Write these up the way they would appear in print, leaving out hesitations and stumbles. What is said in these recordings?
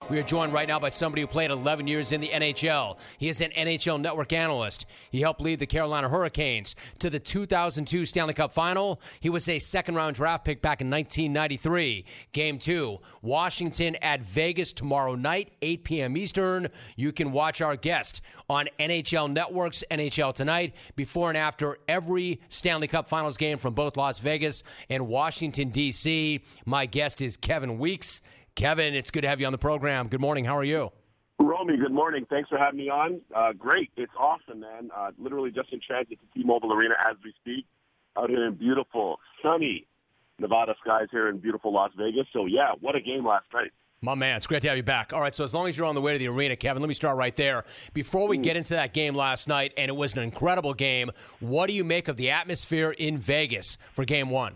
We are joined right now by somebody who played 11 years in the NHL. He is an NHL Network analyst. He helped lead the Carolina Hurricanes to the 2002 Stanley Cup Final. He was a second-round draft pick back in 1993. Game 2, Washington at Vegas tomorrow night, 8 p.m. Eastern. You can watch our guest on NHL Network's NHL Tonight before and after every Stanley Cup Finals game from both Las Vegas and Washington, D.C. My guest is Kevin Weeks. Kevin, it's good to have you on the program. Good morning. How are you? Romy, good morning. Thanks for having me on. Great. It's awesome, man. Literally just in transit to T-Mobile Arena as we speak, out here in beautiful, sunny Nevada skies here in beautiful Las Vegas. So, yeah, what a game last night. My man, it's great to have you back. All right, so as long as you're on the way to the arena, Kevin, let me start right there. Before we get into that game last night, and it was an incredible game, what do you make of the atmosphere in Vegas for Game 1?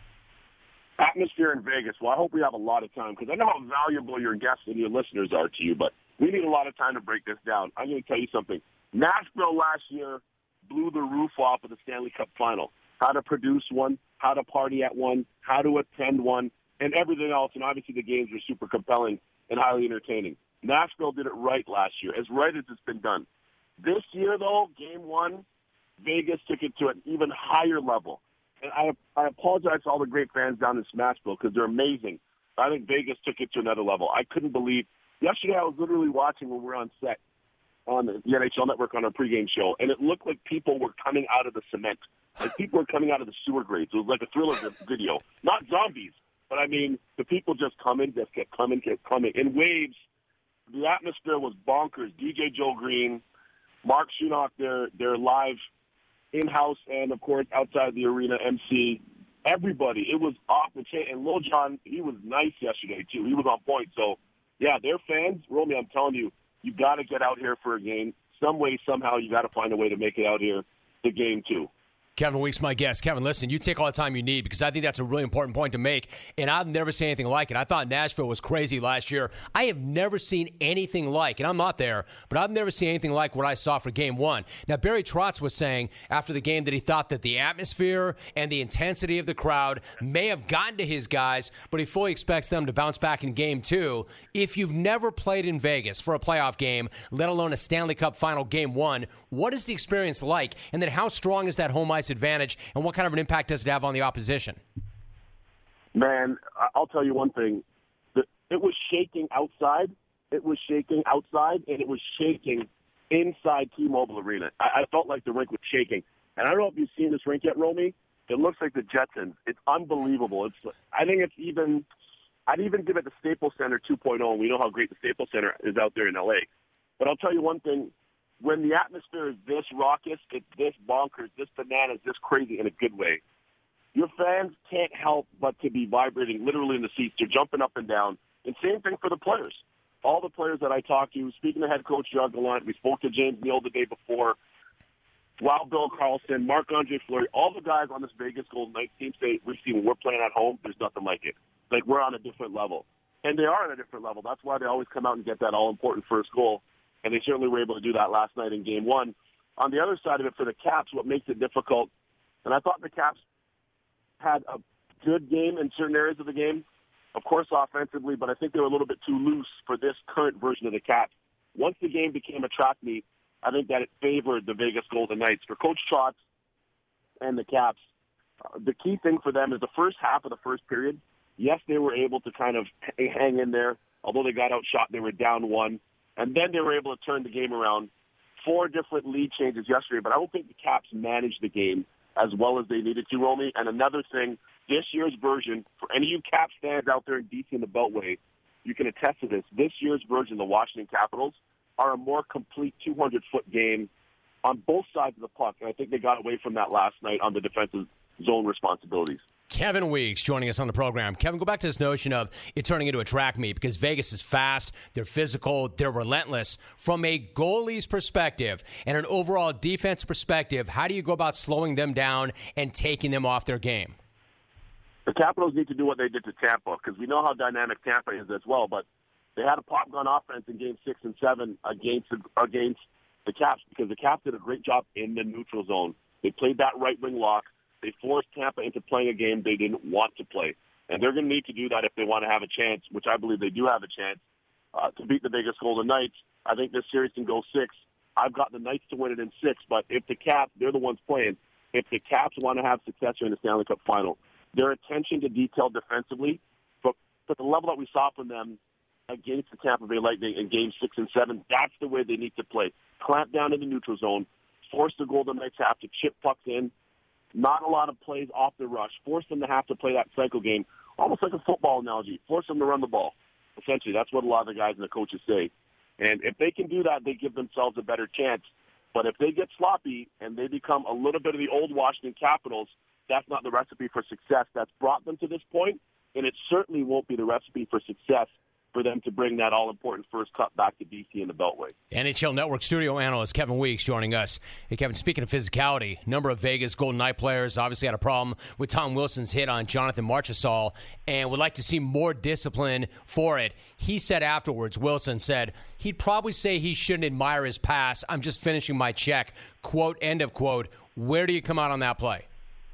Atmosphere in Vegas. Well, I hope we have a lot of time because I know how valuable your guests and your listeners are to you, but we need a lot of time to break this down. I'm going to tell you something. Nashville last year blew the roof off of the Stanley Cup Final. How to produce one, how to party at one, how to attend one, and everything else. And obviously the games were super compelling and highly entertaining. Nashville did it right last year, as right as it's been done. This year, though, Game 1, Vegas took it to an even higher level. And I apologize to all the great fans down in Smashville because they're amazing. I think Vegas took it to another level. I couldn't believe. Yesterday I was literally watching when we were on set on the NHL Network on our pregame show, and it looked like people were coming out of the cement. Like people were coming out of the sewer grates. It was like a Thriller video. Not zombies, but I mean the people just kept coming in waves. The atmosphere was bonkers. DJ Joe Green, Mark Schunock, their live in-house and, of course, outside the arena, MC, everybody. It was off the chain. And Lil Jon, he was nice yesterday, too. He was on point. So, yeah, they're fans. Romy, I'm telling you, you got to get out here for a game. Some way, somehow, you got to find a way to make it out here to Game 2. Kevin Weeks, my guest. Kevin, listen, you take all the time you need because I think that's a really important point to make, and I've never seen anything like it. I thought Nashville was crazy last year. I have never seen anything like, and I'm not there, but I've never seen anything like what I saw for Game 1. Now, Barry Trotz was saying after the game that he thought that the atmosphere and the intensity of the crowd may have gotten to his guys, but he fully expects them to bounce back in Game 2. If you've never played in Vegas for a playoff game, let alone a Stanley Cup Final Game 1, what is the experience like, and then how strong is that home ice advantage, and what kind of an impact does it have on the opposition? Man, I'll tell you one thing. It was shaking outside. It was shaking outside, and it was shaking inside T-Mobile Arena. I felt like the rink was shaking. And I don't know if you've seen this rink yet, Romy. It looks like the Jetsons. It's unbelievable. I'd even give it the Staples Center 2.0, and we know how great the Staples Center is out there in L.A. But I'll tell you one thing. When the atmosphere is this raucous, it's this bonkers, this bananas, this crazy in a good way, your fans can't help but to be vibrating literally in the seats. They're jumping up and down. And same thing for the players. All the players that I talked to, speaking to head coach Jacques Gallant, we spoke to James Neal the day before, Wild Bill Carlson, Marc-Andre Fleury, all the guys on this Vegas Golden Knights team say, we've seen when we're playing at home, there's nothing like it. Like, we're on a different level. And they are on a different level. That's why they always come out and get that all-important first goal. And they certainly were able to do that last night in Game 1. On the other side of it, for the Caps, what makes it difficult, and I thought the Caps had a good game in certain areas of the game, of course offensively, but I think they were a little bit too loose for this current version of the Caps. Once the game became a track meet, I think that it favored the Vegas Golden Knights. For Coach Trotz and the Caps, the key thing for them is the first half of the first period, yes, they were able to kind of hang in there. Although they got outshot, they were down 1. And then they were able to turn the game around. 4 different lead changes yesterday, but I don't think the Caps managed the game as well as they needed to, Romy. And another thing, this year's version, for any of you Caps fans out there in D.C. in the Beltway, you can attest to this. This year's version, the Washington Capitals, are a more complete 200-foot game on both sides of the puck. And I think they got away from that last night on the defensive zone responsibilities. Kevin Weeks joining us on the program. Kevin, go back to this notion of it turning into a track meet because Vegas is fast, they're physical, they're relentless. From a goalie's perspective and an overall defense perspective, how do you go about slowing them down and taking them off their game? The Capitals need to do what they did to Tampa because we know how dynamic Tampa is as well, but they had a pop gun offense in Game 6 and 7 against the Caps because the Caps did a great job in the neutral zone. They played that right wing lock. They forced Tampa into playing a game they didn't want to play. And they're going to need to do that if they want to have a chance, which I believe they do have a chance to beat the Vegas Golden Knights. I think this series can go 6. I've got the Knights to win it in 6, but if the Caps, they're the ones playing, if the Caps want to have success in the Stanley Cup final, their attention to detail defensively, but the level that we saw from them against the Tampa Bay Lightning in Games 6 and 7, that's the way they need to play. Clamp down in the neutral zone, force the Golden Knights to have to chip pucks in, not a lot of plays off the rush, force them to have to play that cycle game, almost like a football analogy, force them to run the ball. Essentially, that's what a lot of the guys and the coaches say. And if they can do that, they give themselves a better chance. But if they get sloppy and they become a little bit of the old Washington Capitals, that's not the recipe for success that's brought them to this point, and it certainly won't be the recipe for success for them to bring that all-important first cup back to BC in the Beltway. NHL Network studio analyst Kevin Weeks joining us. Hey, Kevin, speaking of physicality, a number of Vegas Golden Knight players obviously had a problem with Tom Wilson's hit on Jonathan Marchessault and would like to see more discipline for it. He said afterwards, Wilson said, he'd probably say he shouldn't admire his pass. I'm just finishing my check. Quote, end of quote. Where do you come out on that play?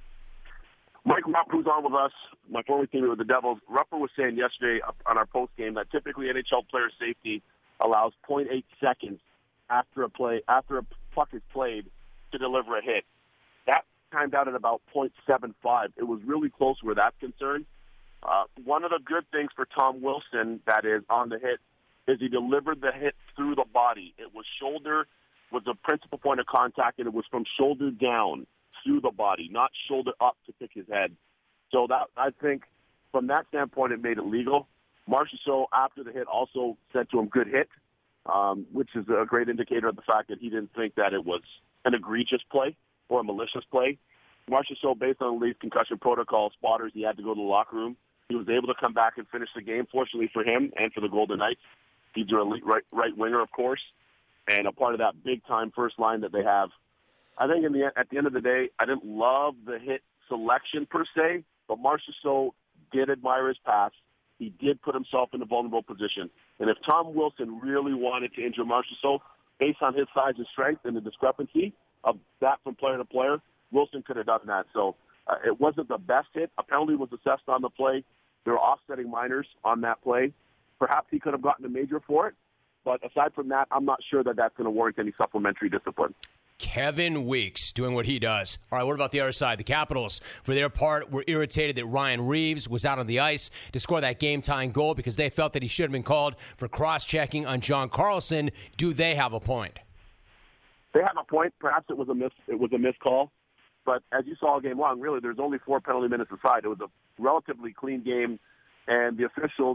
Mike Rupp, who's on with us, my former teammate with the Devils, Rupper was saying yesterday on our post game that typically NHL player safety allows 0.8 seconds after a puck is played to deliver a hit. That timed out at about 0.75. It was really close where that's concerned. One of the good things for Tom Wilson, that is, on the hit, is he delivered the hit through the body. It was shoulder was the principal point of contact, and it was from shoulder down through the body, not shoulder up to pick his head. So that, I think, from that standpoint, it made it legal. Marchessault, after the hit, also said to him, good hit, which is a great indicator of the fact that he didn't think that it was an egregious play or a malicious play. Marchessault, based on the Leafs concussion protocol spotters, he had to go to the locker room. He was able to come back and finish the game, fortunately for him and for the Golden Knights. He's their elite right winger, of course, and a part of that big-time first line that they have. I think at the end of the day, I didn't love the hit selection per se, but Marchessault did admire his pass. He did put himself in a vulnerable position. And if Tom Wilson really wanted to injure Marchessault, based on his size and strength and the discrepancy of that from player to player, Wilson could have done that. So it wasn't the best hit. A penalty was assessed on the play. There were offsetting minors on that play. Perhaps he could have gotten a major for it. But aside from that, I'm not sure that that's going to warrant any supplementary discipline. Kevin Weeks doing what he does. All right, what about the other side? The Capitals, for their part, were irritated that Ryan Reeves was out on the ice to score that game-tying goal because they felt that he should have been called for cross-checking on John Carlson. Do they have a point? They have a point. Perhaps it was a missed call. But as you saw all game long, really, there's only 4 penalty minutes aside. It was a relatively clean game, and the officials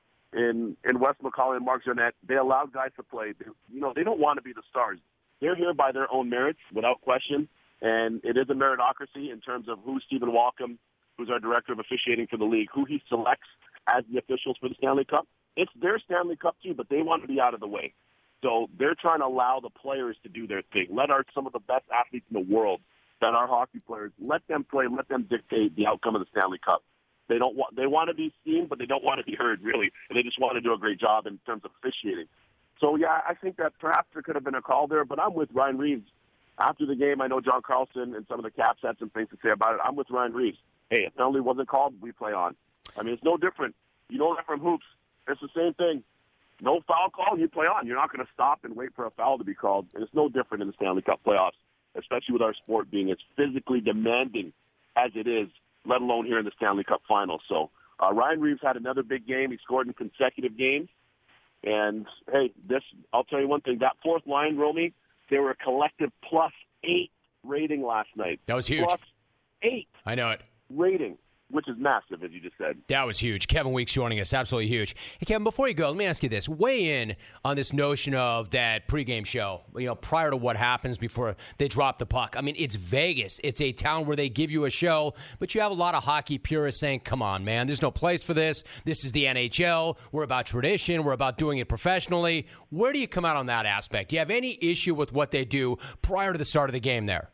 in Wes McCauley and Mark Jeanette, they allowed guys to play. They don't want to be the stars. They're here by their own merits, without question, and it is a meritocracy in terms of who Stephen Walcom, who's our director of officiating for the league, who he selects as the officials for the Stanley Cup. It's their Stanley Cup, too, but they want to be out of the way. So they're trying to allow the players to do their thing. Let some of the best athletes in the world that are hockey players, let them play, let them dictate the outcome of the Stanley Cup. They want to be seen, but they don't want to be heard, really, and they just want to do a great job in terms of officiating. So, yeah, I think that perhaps there could have been a call there, but I'm with Ryan Reeves. After the game, I know John Carlson and some of the Caps had some things to say about it. I'm with Ryan Reeves. Hey, if penalty wasn't called, we play on. I mean, it's no different. You know that from hoops. It's the same thing. No foul call, you play on. You're not going to stop and wait for a foul to be called. And it's no different in the Stanley Cup playoffs, especially with our sport being as physically demanding as it is, let alone here in the Stanley Cup Finals. So Ryan Reeves had another big game. He scored in consecutive games. And, hey, I'll tell you one thing. That fourth line, Romy, they were a collective +8 rating last night. That was huge. +8. I know it. Rating, which is massive, as you just said. That was huge. Kevin Weeks joining us. Absolutely huge. Hey, Kevin, before you go, let me ask you this. Weigh in on this notion of that pregame show, prior to what happens before they drop the puck. I mean, it's Vegas. It's a town where they give you a show, but you have a lot of hockey purists saying, come on, man, there's no place for this. This is the NHL. We're about tradition. We're about doing it professionally. Where do you come out on that aspect? Do you have any issue with what they do prior to the start of the game there?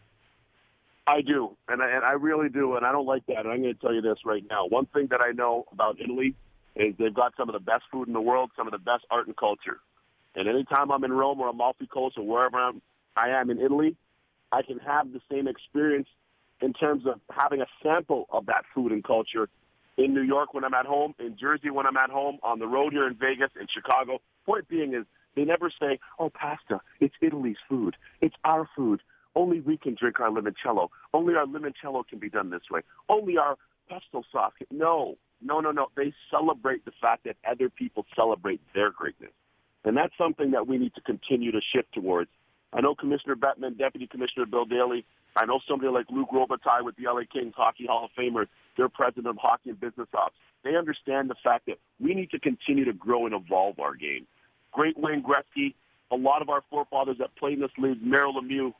I do, and I really do, and I don't like that. And I'm going to tell you this right now. One thing that I know about Italy is they've got some of the best food in the world, some of the best art and culture. And anytime I'm in Rome or Amalfi Coast or wherever I am in Italy, I can have the same experience in terms of having a sample of that food and culture in New York when I'm at home, in Jersey when I'm at home, on the road here in Vegas, in Chicago. point being is they never say, oh, pasta, it's Italy's food. It's our food. Only we can drink our limoncello. Only our limoncello can be done this way. Only our pesto sauce. No. They celebrate the fact that other people celebrate their greatness. And that's something that we need to continue to shift towards. I know Commissioner Bettman, Deputy Commissioner Bill Daley, I know somebody like Luke Robitaille with the LA Kings Hockey Hall of Famer, their president of hockey and business ops. They understand the fact that we need to continue to grow and evolve our game. Great Wayne Gretzky, a lot of our forefathers that played in this league, Merrill Lemieux,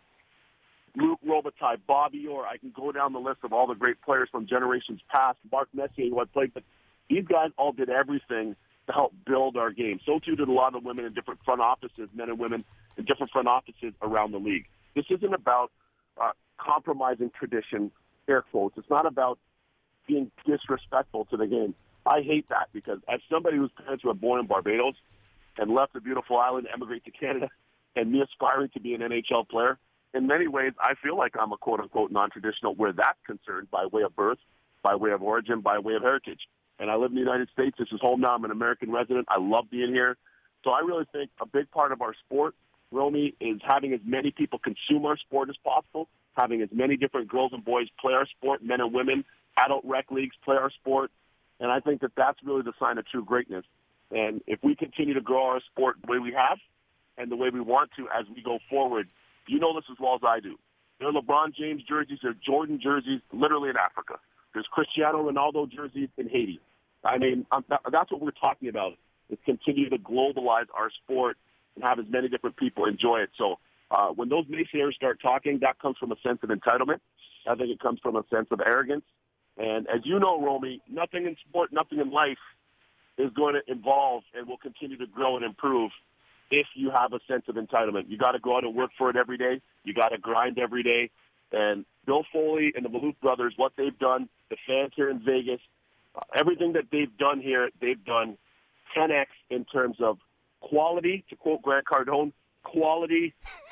Luke Robitaille, Bobby Orr. I can go down the list of all the great players from generations past, Mark Messier, who I played with. These guys all did everything to help build our game. So too did a lot of women in different front offices, men and women in different front offices around the league. This isn't about compromising tradition, air quotes. It's not about being disrespectful to the game. I hate that because as somebody whose parents were born in Barbados and left the beautiful island to emigrate to Canada, and me aspiring to be an NHL player, in many ways I feel like I'm a quote-unquote non-traditional where that's concerned by way of birth, by way of origin, by way of heritage. And I live in the United States. This is home now. I'm an American resident. I love being here. So I really think a big part of our sport, Romy, is having as many people consume our sport as possible, having as many different girls and boys play our sport, men and women, adult rec leagues play our sport. And I think that that's really the sign of true greatness. And if we continue to grow our sport the way we have and the way we want to as we go forward, you know this as well as I do. There are LeBron James jerseys, there are Jordan jerseys literally in Africa. There's Cristiano Ronaldo jerseys in Haiti. I mean, that's what we're talking about, is continue to globalize our sport and have as many different people enjoy it. So when those naysayers start talking, that comes from a sense of entitlement. I think it comes from a sense of arrogance. And as you know, Romy, nothing in sport, nothing in life is going to evolve and will continue to grow and improve if you have a sense of entitlement. You got to go out and work for it every day. You got to grind every day. And Bill Foley and the Maloof brothers, what they've done, the fans here in Vegas, everything that they've done here, they've done 10X in terms of quality, to quote Grant Cardone, quality,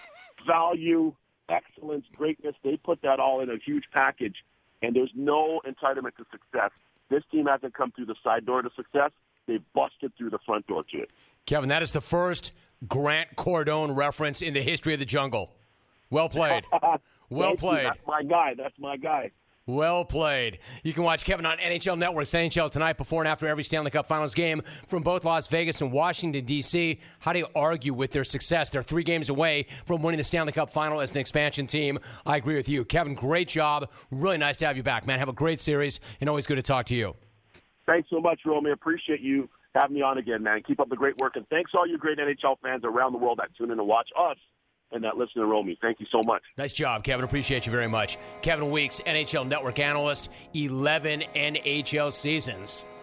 value, excellence, greatness. They put that all in a huge package, and there's no entitlement to success. This team hasn't come through the side door to success. They've busted through the front door to it. Kevin, that is the first Grant Cardone reference in the history of the jungle. Well played. Well played. That's my guy. Well played. You can watch Kevin on NHL Network's NHL Tonight before and after every Stanley Cup Finals game from both Las Vegas and Washington, D.C. How do you argue with their success? They're 3 games away from winning the Stanley Cup Final as an expansion team. I agree with you. Kevin, great job. Really nice to have you back, man. Have a great series, and always good to talk to you. Thanks so much, Romy. Appreciate you having me on again, man. Keep up the great work, and thanks to all you great NHL fans around the world that tune in to watch us and that listen to Romy. Thank you so much. Nice job, Kevin. Appreciate you very much. Kevin Weeks, NHL Network analyst, 11 NHL seasons.